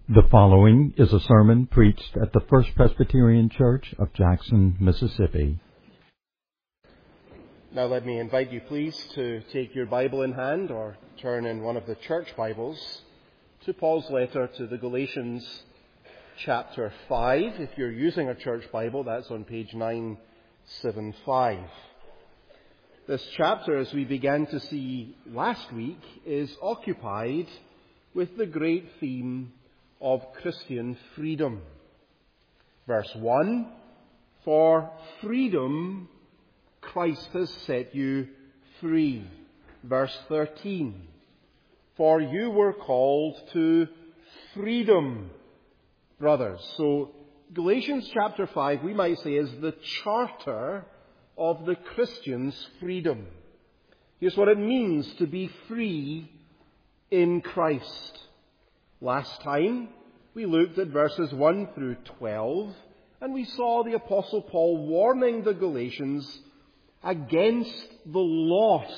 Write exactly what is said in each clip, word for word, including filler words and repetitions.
The following is a sermon preached at the First Presbyterian Church of Jackson, Mississippi. Now let me invite you please to take your Bible in hand or turn in one of the church Bibles to Paul's letter to the Galatians chapter five. If you're using a church Bible, that's on page nine seventy-five. This chapter, as we began to see last week, is occupied with the great theme of Christian freedom. Verse one, for freedom Christ has set you free. Verse thirteen, for you were called to freedom, brothers. So Galatians chapter five, we might say, is the charter of the Christian's freedom. Here's what it means to be free in Christ. Last time, we looked at verses one through twelve, and we saw the Apostle Paul warning the Galatians against the loss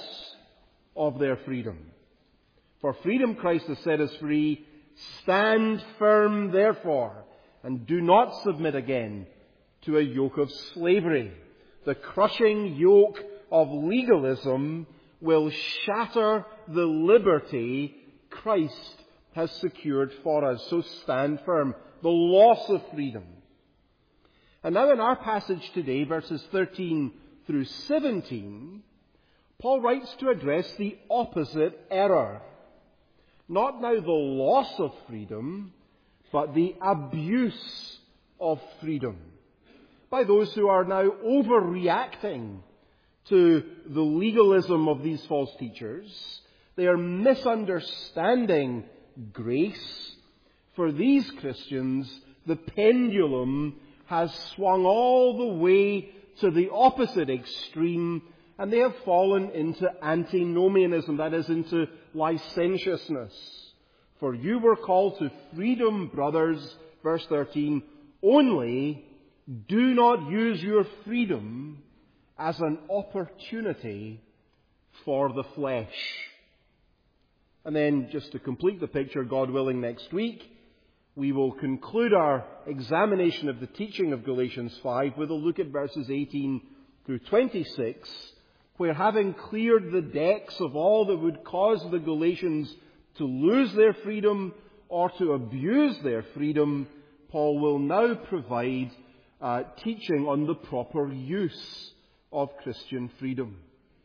of their freedom. For freedom Christ has set us free. Stand firm, therefore, and do not submit again to a yoke of slavery. The crushing yoke of legalism will shatter the liberty Christ has secured for us. So stand firm. The loss of freedom. And now in our passage today, verses thirteen through seventeen, Paul writes to address the opposite error. Not now the loss of freedom, but the abuse of freedom by those who are now overreacting to the legalism of these false teachers. They are misunderstanding grace. For these Christians, the pendulum has swung all the way to the opposite extreme, and they have fallen into antinomianism, that is, into licentiousness. For you were called to freedom, brothers, verse thirteen, only do not use your freedom as an opportunity for the flesh. And then, just to complete the picture, God willing, next week, we will conclude our examination of the teaching of Galatians five with a look at verses eighteen through twenty-six, where, having cleared the decks of all that would cause the Galatians to lose their freedom or to abuse their freedom, Paul will now provide uh, teaching on the proper use of Christian freedom.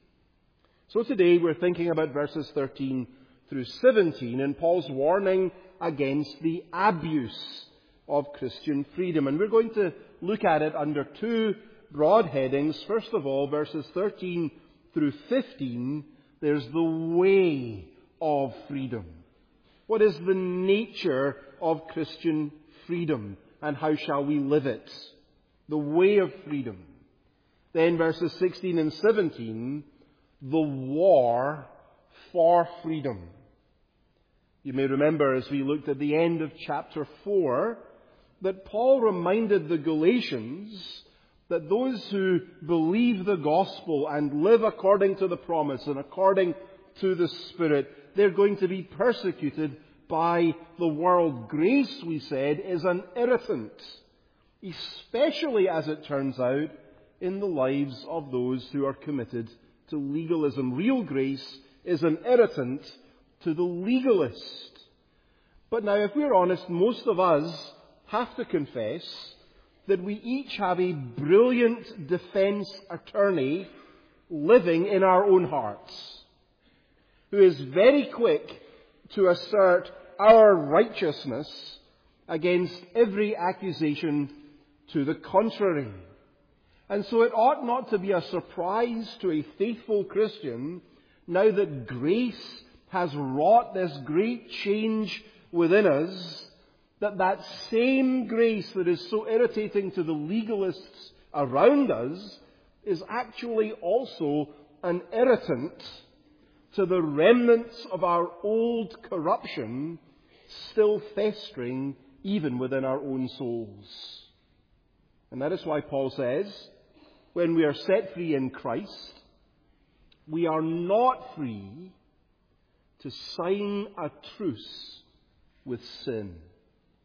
So today we're thinking about verses thirteen through seventeen and Paul's warning against the abuse of Christian freedom. And we're going to look at it under two broad headings. First of all, verses thirteen through fifteen, there's the way of freedom. What is the nature of Christian freedom, and how shall we live it? The way of freedom. Then verses sixteen and seventeen, the war for freedom. You may remember, as we looked at the end of chapter four, that Paul reminded the Galatians that those who believe the gospel and live according to the promise and according to the Spirit, they're going to be persecuted by the world. Grace, we said, is an irritant, especially, as it turns out, in the lives of those who are committed to legalism. Real grace is an irritant to the legalist. But now, if we're honest, most of us have to confess that we each have a brilliant defense attorney living in our own hearts, who is very quick to assert our righteousness against every accusation to the contrary. And so it ought not to be a surprise to a faithful Christian, now that grace has wrought this great change within us, that that same grace that is so irritating to the legalists around us is actually also an irritant to the remnants of our old corruption still festering even within our own souls. And that is why Paul says, when we are set free in Christ, we are not free to sign a truce with sin.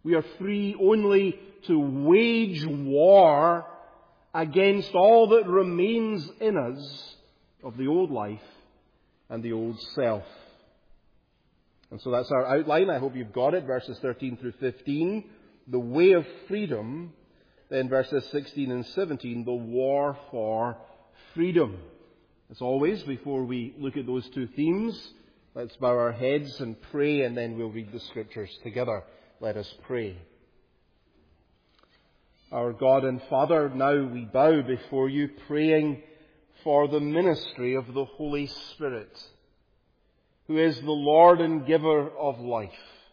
We are free only to wage war against all that remains in us of the old life and the old self. And so that's our outline. I hope you've got it. Verses thirteen through fifteen, the way of freedom. Then verses sixteen and seventeen, the war for freedom. As always, before we look at those two themes, let's bow our heads and pray, and then we'll read the Scriptures together. Let us pray. Our God and Father, now we bow before you, praying for the ministry of the Holy Spirit, who is the Lord and giver of life,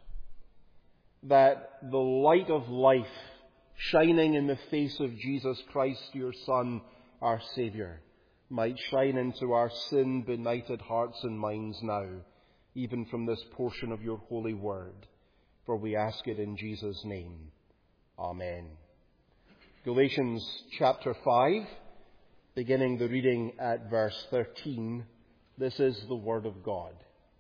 that the light of life shining in the face of Jesus Christ, your Son, our Saviour, might shine into our sin-benighted hearts and minds now, even from this portion of your holy word. For we ask it in Jesus' name. Amen. Galatians chapter five, beginning the reading at verse thirteen. This is the word of God.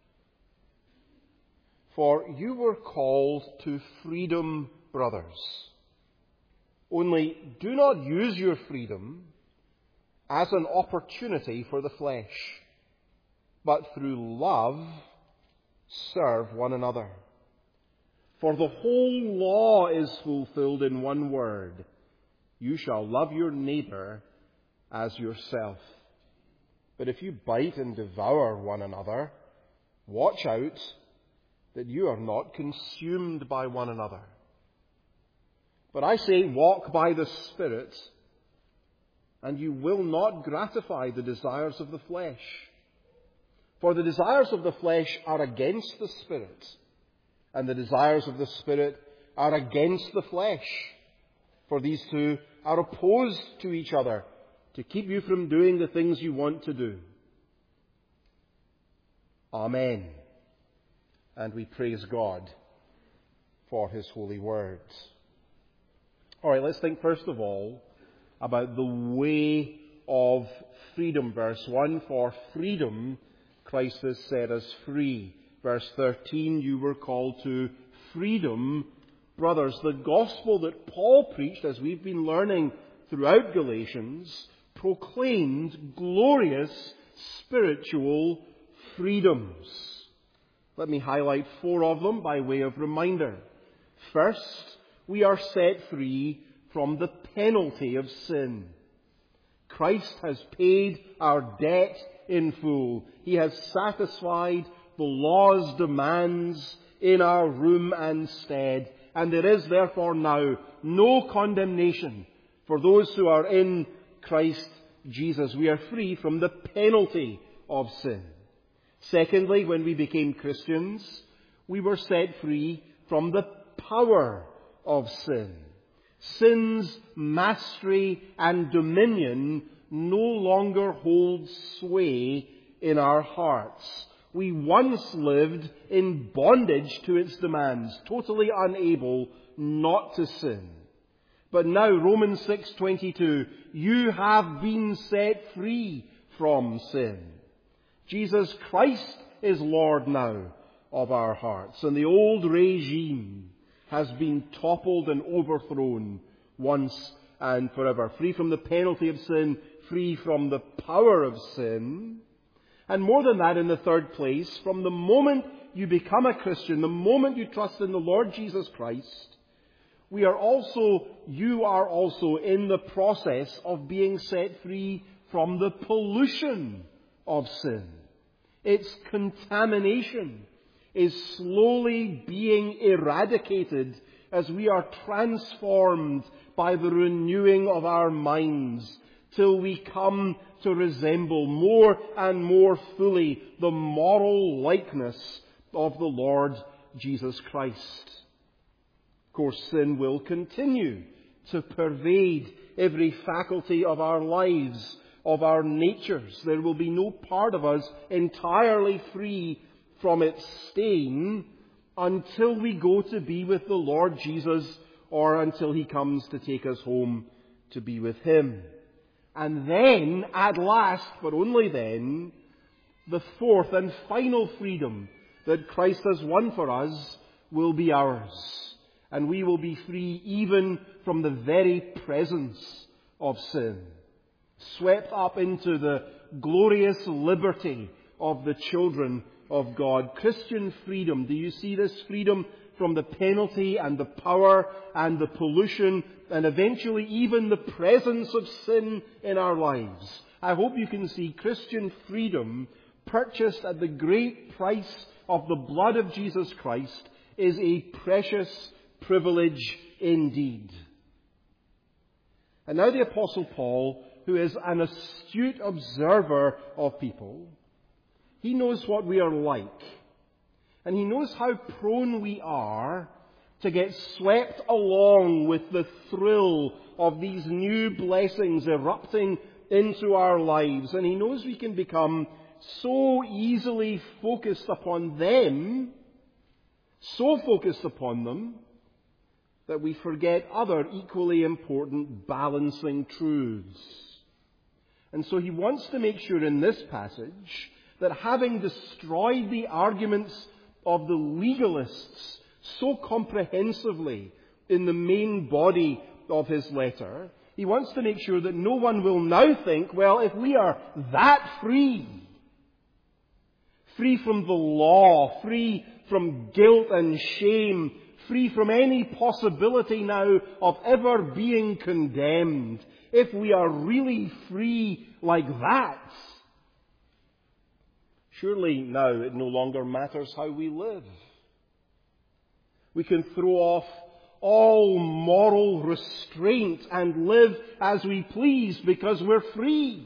For you were called to freedom, brothers. Only do not use your freedom as an opportunity for the flesh, but through love serve one another. For the whole law is fulfilled in one word: you shall love your neighbour as yourself. But if you bite and devour one another, watch out that you are not consumed by one another. But I say, walk by the Spirit, and you will not gratify the desires of the flesh. For the desires of the flesh are against the Spirit, and the desires of the Spirit are against the flesh. For these two are opposed to each other, to keep you from doing the things you want to do. Amen. And we praise God for His holy words. All right, let's think first of all about the way of freedom. Verse one, for freedom Christ has set us free. Verse thirteen, you were called to freedom, brothers. The gospel that Paul preached, as we've been learning throughout Galatians, proclaimed glorious spiritual freedoms. Let me highlight four of them by way of reminder. First, we are set free from the penalty of sin. Christ has paid our debt in full. He has satisfied the law's demands in our room and stead. And there is therefore now no condemnation for those who are in Christ Jesus. We are free from the penalty of sin. Secondly, when we became Christians, we were set free from the power of sin. Sin's mastery and dominion no longer hold sway in our hearts. We once lived in bondage to its demands, totally unable not to sin. But now, Romans six twenty-two, you have been set free from sin. Jesus Christ is Lord now of our hearts, and the old regime has been toppled and overthrown once and forever. Free from the penalty of sin, free from the power of sin. And more than that, in the third place, from the moment you become a Christian, the moment you trust in the Lord Jesus Christ, we are also, you are also in the process of being set free from the pollution of sin. Its contamination is slowly being eradicated as we are transformed by the renewing of our minds till we come to resemble more and more fully the moral likeness of the Lord Jesus Christ. Of course, sin will continue to pervade every faculty of our lives, of our natures. There will be no part of us entirely free from its stain until we go to be with the Lord Jesus, or until He comes to take us home to be with Him. And then, at last, but only then, the fourth and final freedom that Christ has won for us will be ours. and we will be free even from the very presence of sin, swept up into the glorious liberty of the children of God. Christian freedom. Do you see this freedom from the penalty and the power and the pollution and eventually even the presence of sin in our lives? I hope you can see Christian freedom purchased at the great price of the blood of Jesus Christ is a precious privilege indeed. And now the Apostle Paul, who is an astute observer of people, he knows what we are like. And he knows how prone we are to get swept along with the thrill of these new blessings erupting into our lives. And he knows we can become so easily focused upon them, so focused upon them, that we forget other equally important balancing truths. And so he wants to make sure in this passage that having destroyed the arguments of the legalists so comprehensively in the main body of his letter, he wants to make sure that no one will now think, well, if we are that free, free from the law, free from guilt and shame, free from any possibility now of ever being condemned, if we are really free like that, surely now it no longer matters how we live. We can throw off all moral restraint and live as we please because we're free.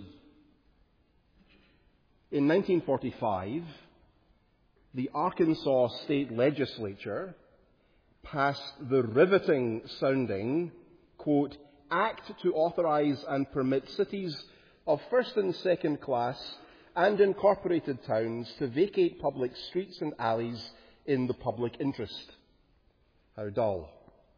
In nineteen forty-five, the Arkansas State Legislature passed the riveting sounding, quote, Act to authorize and permit cities of first and second class and incorporated towns to vacate public streets and alleys in the public interest. How dull.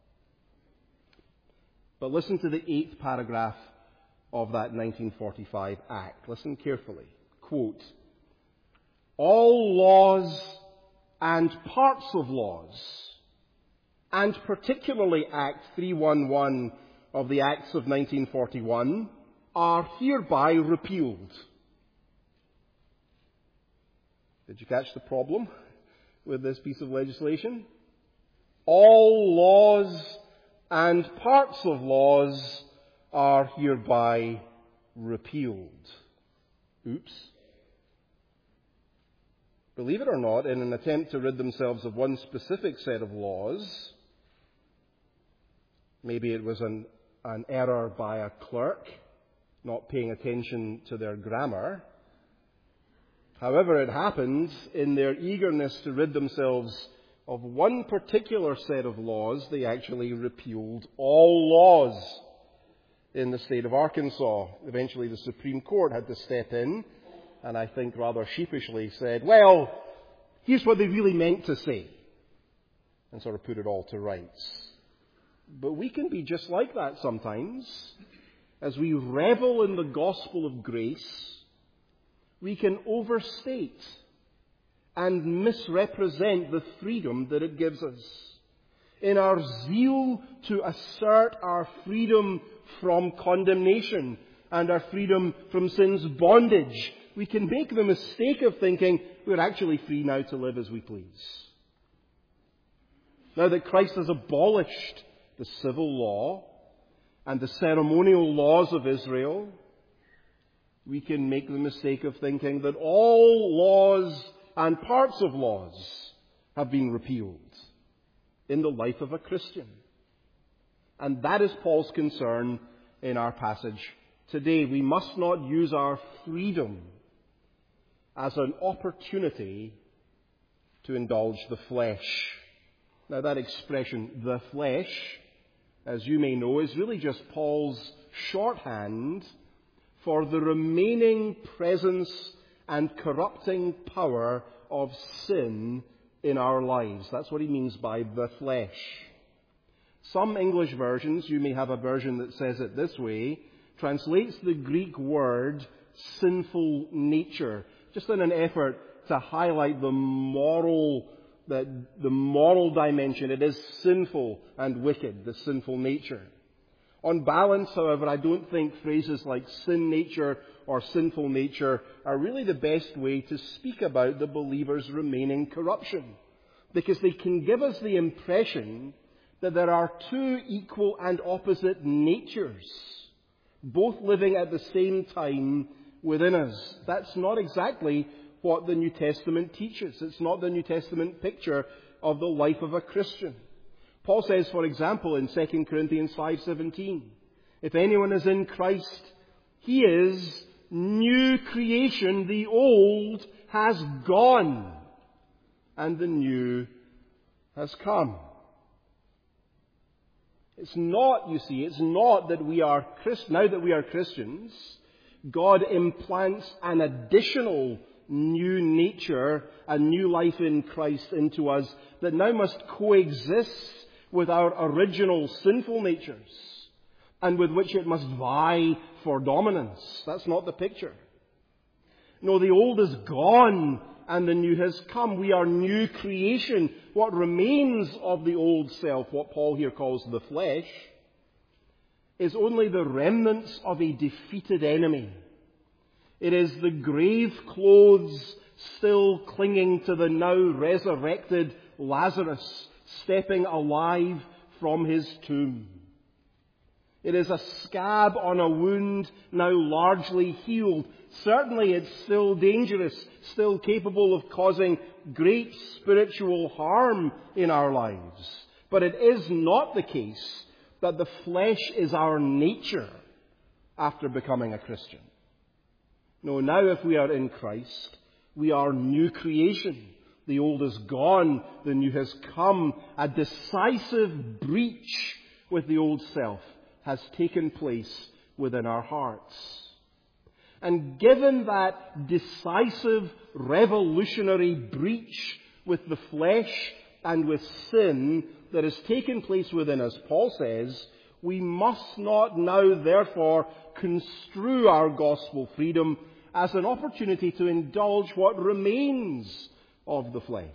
But listen to the eighth paragraph of that nineteen forty-five Act. Listen carefully. Quote, All laws and parts of laws, and particularly Act three eleven of the Acts of nineteen forty-one, are hereby repealed. Did you catch the problem with this piece of legislation? All laws and parts of laws are hereby repealed. Oops. Believe it or not, in an attempt to rid themselves of one specific set of laws, maybe it was an, an error by a clerk not paying attention to their grammar. However it happened, in their eagerness to rid themselves of one particular set of laws, they actually repealed all laws in the state of Arkansas. Eventually the Supreme Court had to step in, and I think rather sheepishly said, well, here's what they really meant to say, and sort of put it all to rights. But we can be just like that sometimes. As we revel in the gospel of grace, we can overstate and misrepresent the freedom that it gives us. In our zeal to assert our freedom from condemnation and our freedom from sin's bondage, we can make the mistake of thinking we're actually free now to live as we please. Now that Christ has abolished the civil law and the ceremonial laws of Israel, we can make the mistake of thinking that all laws and parts of laws have been repealed in the life of a Christian. And that is Paul's concern in our passage today. We must not use our freedom as an opportunity to indulge the flesh. Now that expression, the flesh, as you may know, is really just Paul's shorthand for the remaining presence and corrupting power of sin in our lives. That's what he means by the flesh. Some English versions, you may have a version that says it this way, translates the Greek word sinful nature, just in an effort to highlight the moral the, the moral dimension. It is sinful and wicked, the sinful nature. On balance, however, I don't think phrases like sin nature or sinful nature are really the best way to speak about the believer's remaining corruption, because they can give us the impression that there are two equal and opposite natures, both living at the same time within us. That's not exactly what the New Testament teaches. It's not the New Testament picture of the life of a Christian. Paul says, for example, in Second Corinthians five seventeen, if anyone is in Christ, he is new creation. The old has gone, and the new has come. It's not, you see, it's not that we are Christ, now that we are Christians, God implants an additional new nature, a new life in Christ into us that now must coexist with our original sinful natures, and with which it must vie for dominance. That's not the picture. No, the old is gone and the new has come. We are new creation. What remains of the old self, what Paul here calls the flesh, is only the remnants of a defeated enemy. It is the grave clothes still clinging to the now resurrected Lazarus, stepping alive from his tomb. It is a scab on a wound now largely healed. Certainly it's still dangerous, still capable of causing great spiritual harm in our lives. But it is not the case that the flesh is our nature after becoming a Christian. No, now if we are in Christ, we are new creation. The old is gone, the new has come. A decisive breach with the old self has taken place within our hearts. And given that decisive, revolutionary breach with the flesh and with sin that has taken place within us, Paul says, we must not now therefore construe our gospel freedom as an opportunity to indulge what remains of the flesh.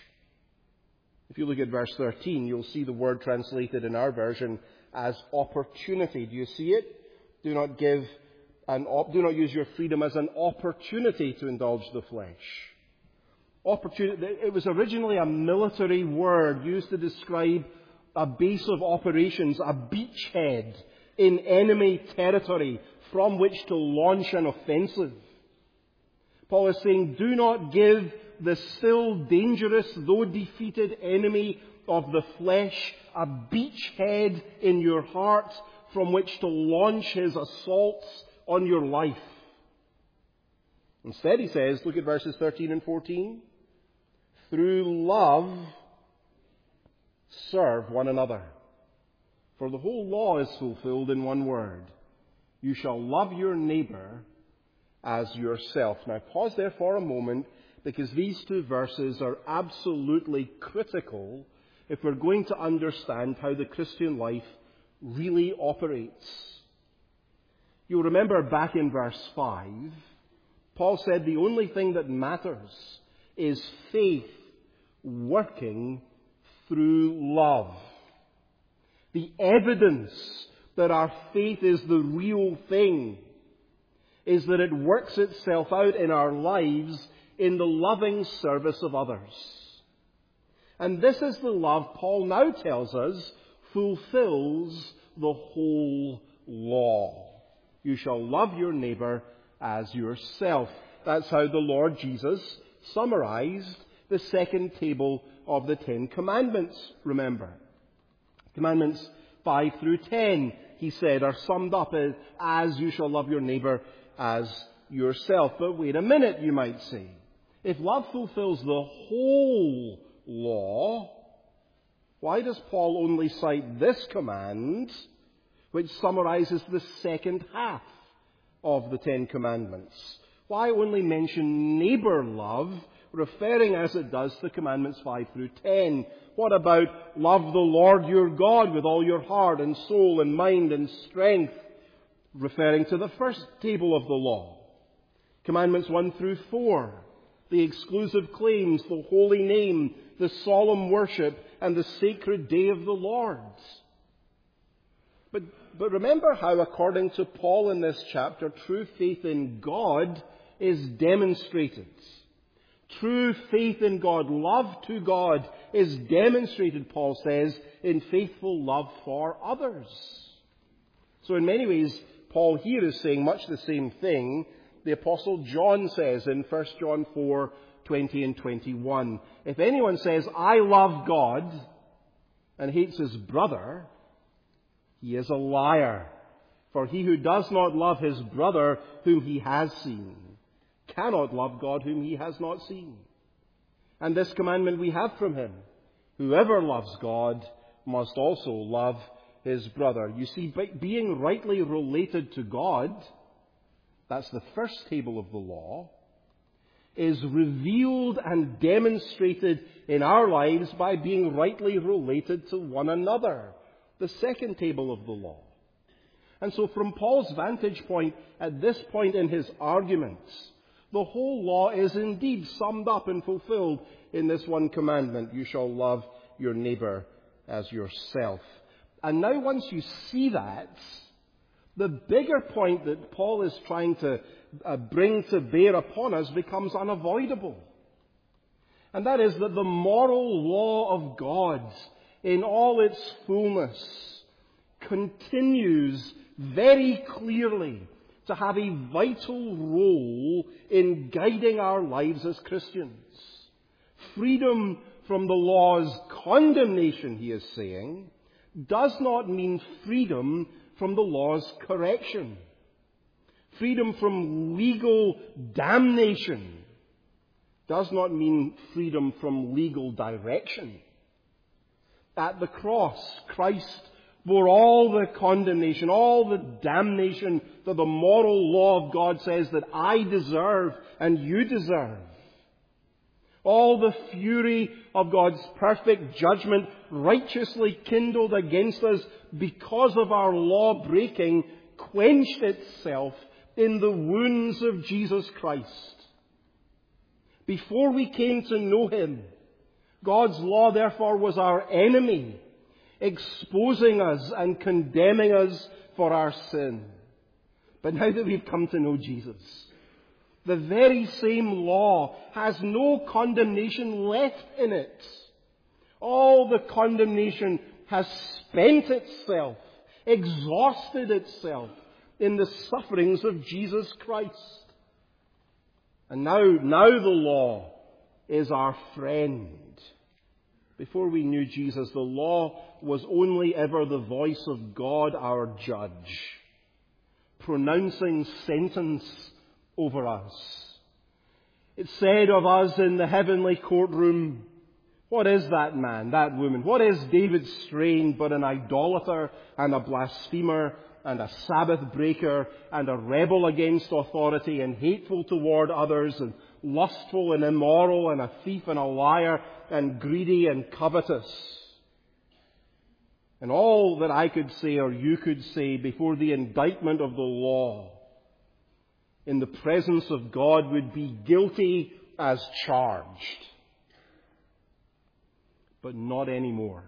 If you look at verse thirteen, you'll see the word translated in our version as opportunity. Do you see it? Do not give an op- do not use your freedom as an opportunity to indulge the flesh. Opportunity. It was originally a military word used to describe a base of operations, a beachhead in enemy territory from which to launch an offensive. Paul is saying, do not give the still dangerous, though defeated enemy of the flesh a beachhead in your heart from which to launch his assaults on your life. Instead, he says, look at verses thirteen and fourteen. Through love, serve one another. For the whole law is fulfilled in one word. You shall love your neighbor as yourself. Now pause there for a moment, because these two verses are absolutely critical if we're going to understand how the Christian life really operates. You'll remember back in verse five, Paul said the only thing that matters is faith working through love. The evidence that our faith is the real thing is that it works itself out in our lives in the loving service of others. And this is the love Paul now tells us fulfills the whole law. You shall love your neighbor as yourself. That's how the Lord Jesus summarized the second table of the Ten Commandments, remember. Commandments five through ten, he said, are summed up as, as you shall love your neighbor as yourself. But wait a minute, you might say. If love fulfills the whole law, why does Paul only cite this command, which summarizes the second half of the Ten Commandments? Why only mention neighbor love, referring as it does to Commandments five through ten? What about love the Lord your God with all your heart and soul and mind and strength, referring to the first table of the law? Commandments one through four. the exclusive claims, the holy name, the solemn worship, and the sacred day of the Lord. But, but remember how, according to Paul in this chapter, true faith in God is demonstrated. True faith in God, love to God, is demonstrated, Paul says, in faithful love for others. So in many ways, Paul here is saying much the same thing the Apostle John says in First John four, twenty and twenty-one. If anyone says, I love God, and hates his brother, he is a liar. For he who does not love his brother whom he has seen cannot love God whom he has not seen. And this commandment we have from him: whoever loves God must also love his brother. You see, by being rightly related to God, that's the first table of the law, is revealed and demonstrated in our lives by being rightly related to one another, the second table of the law. And so from Paul's vantage point, at this point in his arguments, the whole law is indeed summed up and fulfilled in this one commandment: you shall love your neighbor as yourself. And now once you see that, the bigger point that Paul is trying to uh, bring to bear upon us becomes unavoidable. And that is that the moral law of God, in all its fullness, continues very clearly to have a vital role in guiding our lives as Christians. Freedom from the law's condemnation, he is saying, does not mean freedom from the law's correction. Freedom from legal damnation does not mean freedom from legal direction. At the cross, Christ bore all the condemnation, all the damnation that the moral law of God says that I deserve and you deserve. All the fury of God's perfect judgment righteously kindled against us because of our law breaking quenched itself in the wounds of Jesus Christ. Before we came to know him, God's law therefore was our enemy, exposing us and condemning us for our sin. But now that we've come to know Jesus, the very same law has no condemnation left in it. All the condemnation has spent itself, exhausted itself in the sufferings of Jesus Christ. And now, now the law is our friend. Before we knew Jesus, the law was only ever the voice of God, our judge, pronouncing sentence over us. It said of us in the heavenly courtroom, what is that man, that woman? What is David Strain but an idolater and a blasphemer and a Sabbath breaker and a rebel against authority and hateful toward others and lustful and immoral and a thief and a liar and greedy and covetous? And all that I could say or you could say before the indictment of the law in the presence of God would be guilty as charged. But not anymore.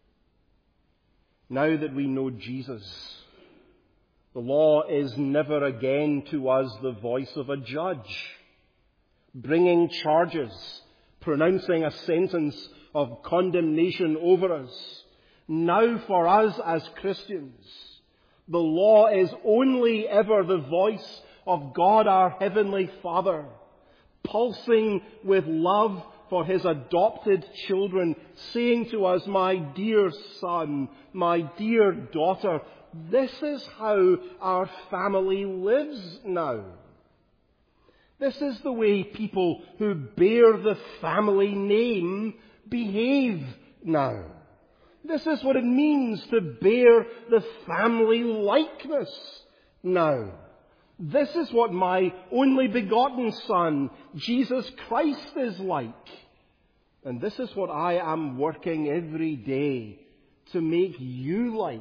Now that we know Jesus, the law is never again to us the voice of a judge, bringing charges, pronouncing a sentence of condemnation over us. Now for us as Christians, the law is only ever the voice of God our Heavenly Father, pulsing with love for his adopted children, saying to us, my dear son, my dear daughter, this is how our family lives now. This is the way people who bear the family name behave now. This is what it means to bear the family likeness now. This is what my only begotten Son, Jesus Christ, is like. And this is what I am working every day to make you like.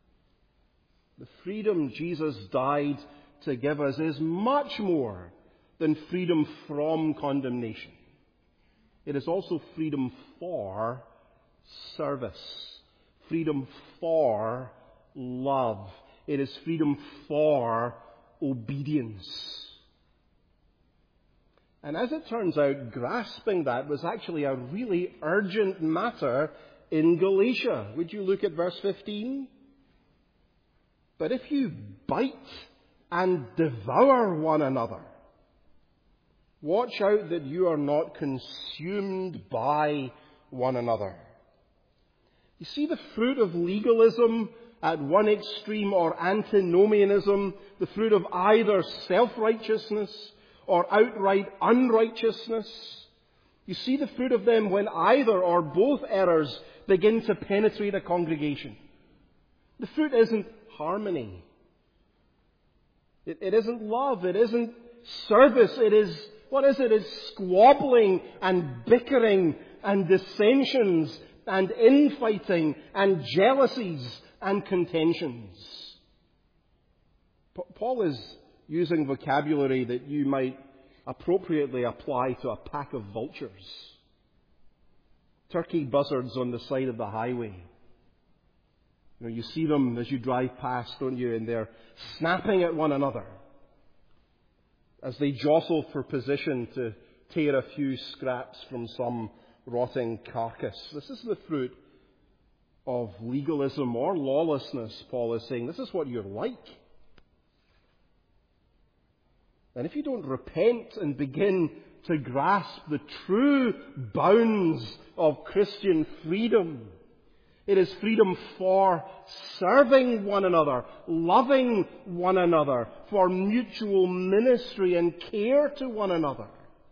The freedom Jesus died to give us is much more than freedom from condemnation. It is also freedom for service, freedom for love. It is freedom for obedience. And as it turns out, grasping that was actually a really urgent matter in Galatia. Would you look at verse fifteen? But if you bite and devour one another, watch out that you are not consumed by one another. You see the fruit of legalism at one extreme, or antinomianism, the fruit of either self-righteousness or outright unrighteousness. You see the fruit of them when either or both errors begin to penetrate a congregation. The fruit isn't harmony. It, it isn't love. It isn't service. It is, what is it? It's squabbling and bickering and dissensions and infighting and jealousies and contentions. Paul is using vocabulary that you might appropriately apply to a pack of vultures. Turkey buzzards on the side of the highway. You know, you see them as you drive past, don't you? And they're snapping at one another as they jostle for position to tear a few scraps from some rotting carcass. This is the fruit of legalism or lawlessness, Paul is saying. This is what you're like. And if you don't repent and begin to grasp the true bounds of Christian freedom, it is freedom for serving one another, loving one another, for mutual ministry and care to one another.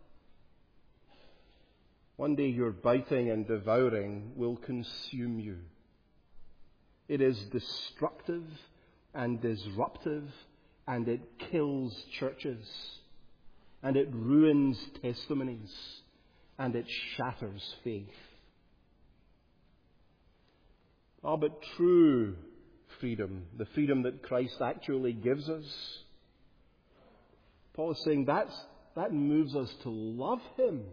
One day your biting and devouring will consume you. It is destructive and disruptive, and it kills churches, and it ruins testimonies, and it shatters faith. Ah, but true freedom, the freedom that Christ actually gives us, Paul is saying that's, that moves us to love Him,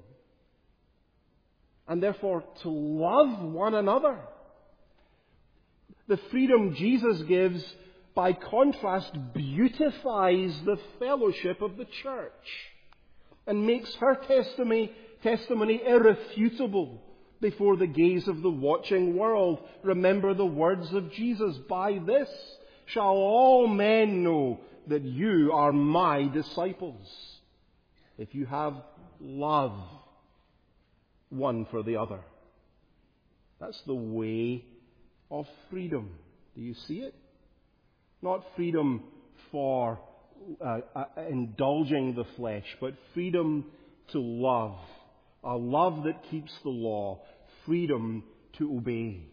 and therefore to love one another. The freedom Jesus gives, by contrast, beautifies the fellowship of the church and makes her testimony, testimony irrefutable before the gaze of the watching world. Remember the words of Jesus, "By this shall all men know that you are my disciples, if you have love one for the other." That's the way of freedom. Do you see it? Not freedom for uh, uh, indulging the flesh, but freedom to love. A love that keeps the law. Freedom to obey.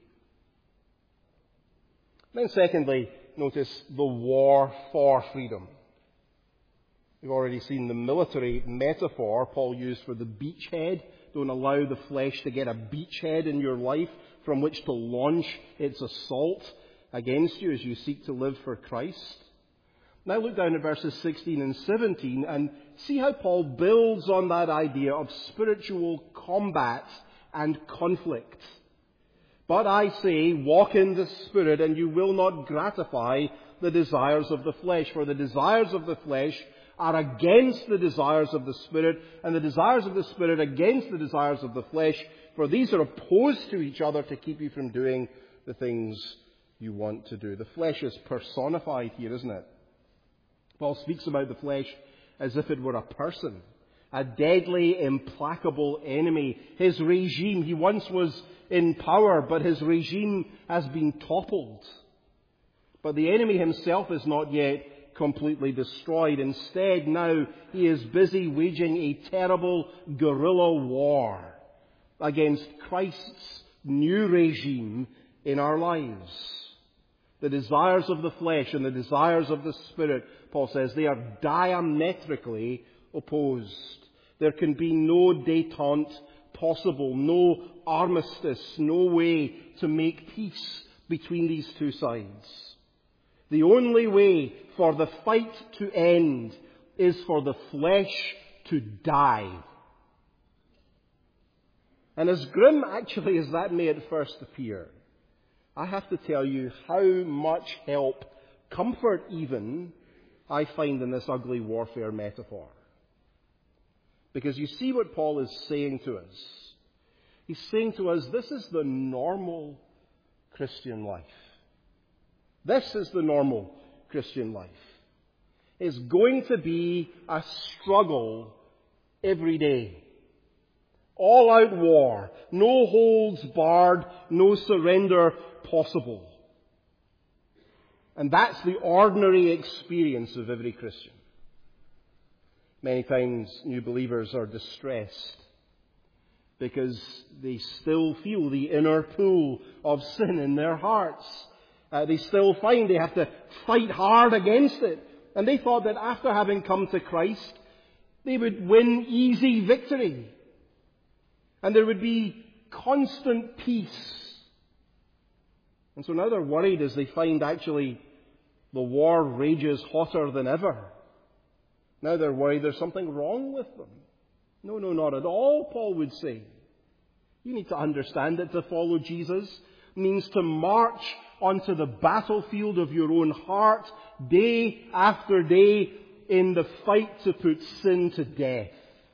Then secondly, notice the war for freedom. We've already seen the military metaphor Paul used for the beachhead. Don't allow the flesh to get a beachhead in your life from which to launch its assault against you as you seek to live for Christ. Now look down at verses sixteen and seventeen and see how Paul builds on that idea of spiritual combat and conflict. "But I say, walk in the Spirit, and you will not gratify the desires of the flesh. For the desires of the flesh are against the desires of the Spirit, and the desires of the Spirit against the desires of the flesh. For these are opposed to each other to keep you from doing the things you want to do." The flesh is personified here, isn't it? Paul speaks about the flesh as if it were a person, a deadly, implacable enemy. His regime, he once was in power, but his regime has been toppled. But the enemy himself is not yet completely destroyed. Instead, now he is busy waging a terrible guerrilla war against Christ's new regime in our lives. The desires of the flesh and the desires of the Spirit, Paul says, they are diametrically opposed. There can be no détente possible, no armistice, no way to make peace between these two sides. The only way for the fight to end is for the flesh to die. And as grim actually as that may at first appear, I have to tell you how much help, comfort even, I find in this ugly warfare metaphor. Because you see what Paul is saying to us. He's saying to us, this is the normal Christian life. This is the normal Christian life. It's going to be a struggle every day. All-out war. No holds barred. No surrender possible. And that's the ordinary experience of every Christian. Many times new believers are distressed because they still feel the inner pull of sin in their hearts. Uh, they still find they have to fight hard against it. And they thought that after having come to Christ, they would win easy victory. And there would be constant peace. And so now they're worried as they find actually the war rages hotter than ever. Now they're worried there's something wrong with them. No, no, not at all, Paul would say. You need to understand that to follow Jesus means to march onto the battlefield of your own heart day after day in the fight to put sin to death.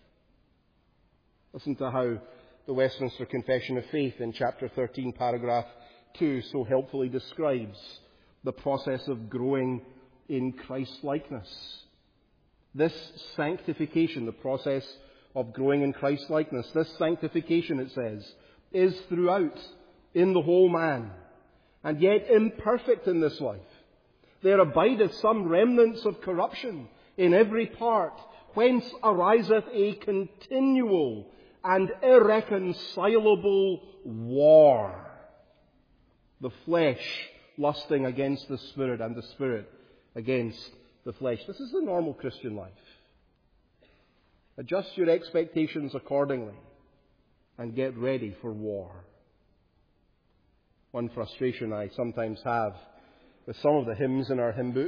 Listen to how the Westminster Confession of Faith in chapter thirteen, paragraph two, so helpfully describes the process of growing in Christ-likeness. This sanctification, the process of growing in Christ-likeness, this sanctification, it says, is throughout in the whole man, and yet imperfect in this life. There abideth some remnants of corruption in every part, whence ariseth a continual and irreconcilable war. The flesh lusting against the Spirit, and the Spirit against the flesh. This is the normal Christian life. Adjust your expectations accordingly and get ready for war. One frustration I sometimes have with some of the hymns in our hymn book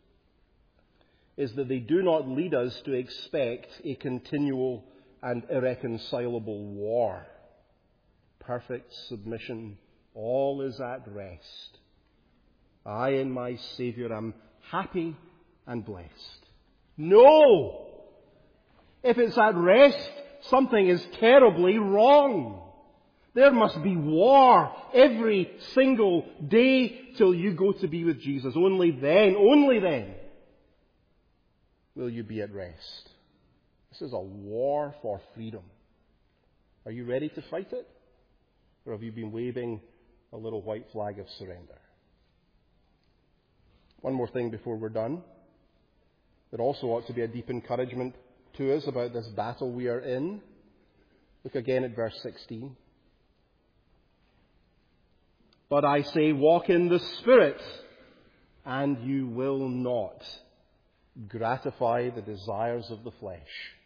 is that they do not lead us to expect a continual and irreconcilable war. Perfect submission, all is at rest. I in my Saviour am happy and blessed. No! If it's at rest, something is terribly wrong. There must be war every single day till you go to be with Jesus. Only then, only then, will you be at rest. This is a war for freedom. Are you ready to fight it? Or have you been waving a little white flag of surrender? One more thing before we're done. There also ought to be a deep encouragement to us about this battle we are in. Look again at verse sixteen. But I say, walk in the Spirit, and you will not gratify the desires of the flesh.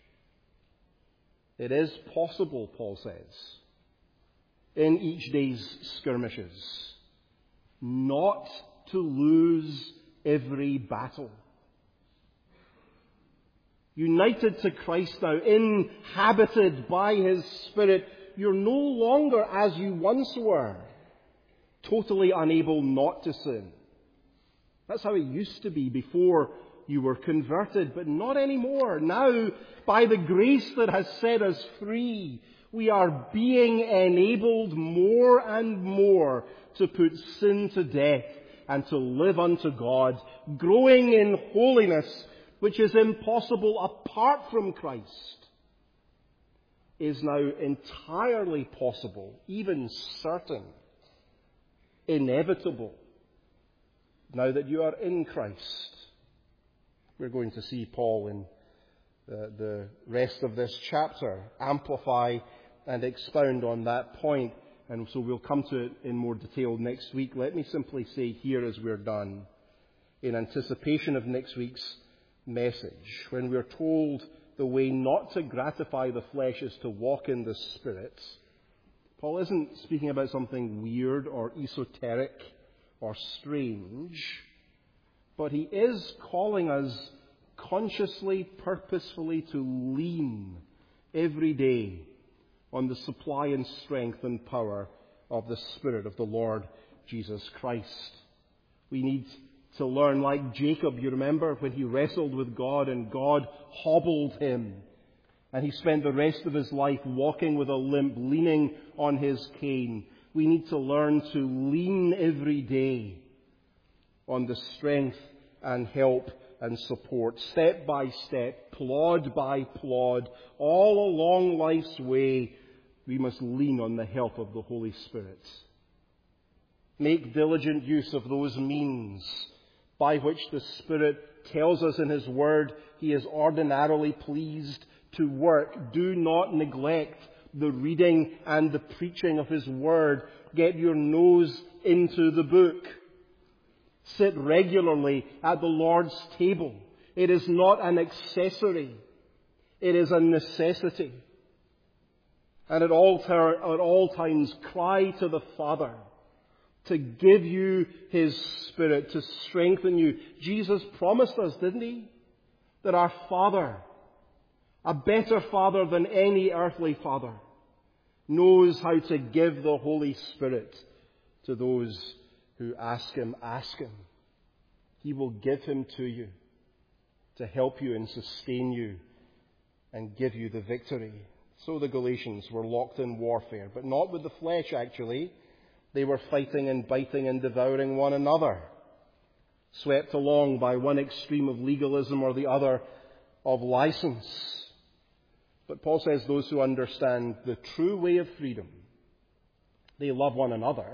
It is possible, Paul says, in each day's skirmishes, not to lose every battle. United to Christ now, inhabited by His Spirit, you're no longer as you once were, totally unable not to sin. That's how it used to be before you were converted, but not anymore. Now, by the grace that has set us free, we are being enabled more and more to put sin to death and to live unto God, growing in holiness, which is impossible apart from Christ, is now entirely possible, even certain, inevitable, now that you are in Christ. We're going to see Paul in the, the rest of this chapter amplify and expound on that point, and so we'll come to it in more detail next week. Let me simply say here as we're done, in anticipation of next week's message, when we're told the way not to gratify the flesh is to walk in the Spirit, Paul isn't speaking about something weird or esoteric or strange, but he is calling us consciously, purposefully to lean every day on the supply and strength and power of the Spirit of the Lord Jesus Christ. We need to learn like Jacob, you remember, when he wrestled with God and God hobbled him. And he spent the rest of his life walking with a limp, leaning on his cane. We need to learn to lean every day on the strength and help and support, step by step, plod by plod, all along life's way. We must lean on the help of the Holy Spirit. Make diligent use of those means by which the Spirit tells us in His Word He is ordinarily pleased to work. Do not neglect the reading and the preaching of His Word. Get your nose into the book. Sit regularly at the Lord's table. It is not an accessory. It is a necessity. And at all, ter- at all times, cry to the Father to give you His Spirit, to strengthen you. Jesus promised us, didn't He? That our Father, a better Father than any earthly Father, knows how to give the Holy Spirit to those who ask Him, ask Him. He will give Him to you to help you and sustain you and give you the victory. So the Galatians were locked in warfare, but not with the flesh actually. They were fighting and biting and devouring one another, swept along by one extreme of legalism or the other of license. But Paul says those who understand the true way of freedom, they love one another,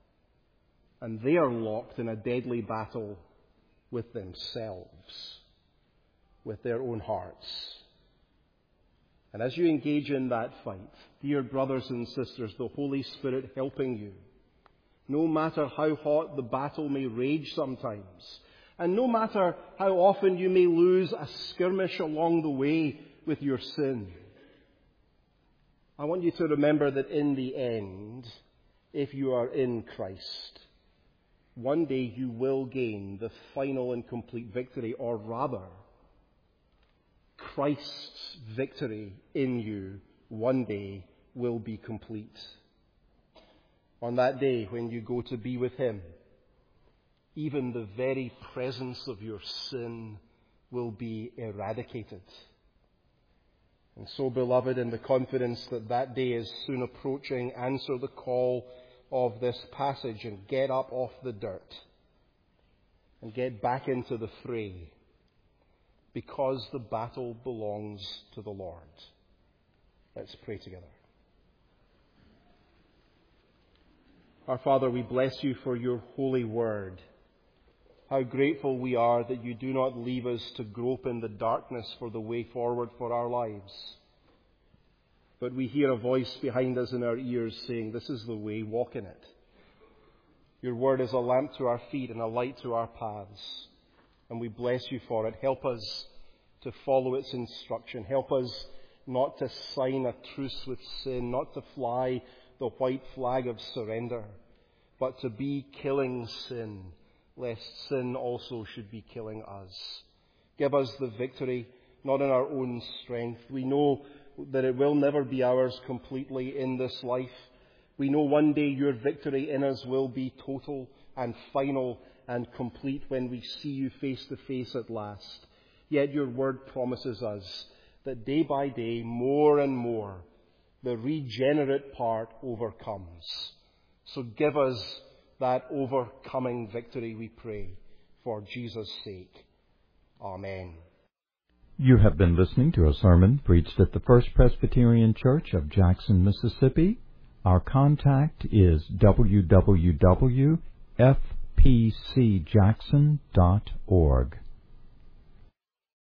and they are locked in a deadly battle with themselves, with their own hearts. And as you engage in that fight, dear brothers and sisters, the Holy Spirit helping you, no matter how hot the battle may rage sometimes, and no matter how often you may lose a skirmish along the way with your sin, I want you to remember that in the end, if you are in Christ, one day you will gain the final and complete victory, or rather, Christ's victory in you one day will be complete. On that day when you go to be with Him, even the very presence of your sin will be eradicated. And so, beloved, in the confidence that that day is soon approaching, answer the call of this passage and get up off the dirt and get back into the fray, because the battle belongs to the Lord. Let's pray together. Our Father, we bless You for Your holy word. How grateful we are that You do not leave us to grope in the darkness for the way forward for our lives. But we hear a voice behind us in our ears saying, this is the way, walk in it. Your word is a lamp to our feet and a light to our paths. And we bless You for it. Help us to follow its instruction. Help us not to sign a truce with sin, not to fly the white flag of surrender, but to be killing sin, lest sin also should be killing us. Give us the victory, not in our own strength. We know that it will never be ours completely in this life. We know one day Your victory in us will be total and final and complete when we see You face to face at last. Yet Your word promises us that day by day, more and more, the regenerate part overcomes. So give us that overcoming victory, we pray, for Jesus' sake. Amen. You have been listening to a sermon preached at the First Presbyterian Church of Jackson, Mississippi. Our contact is w w w dot f p c jackson dot org.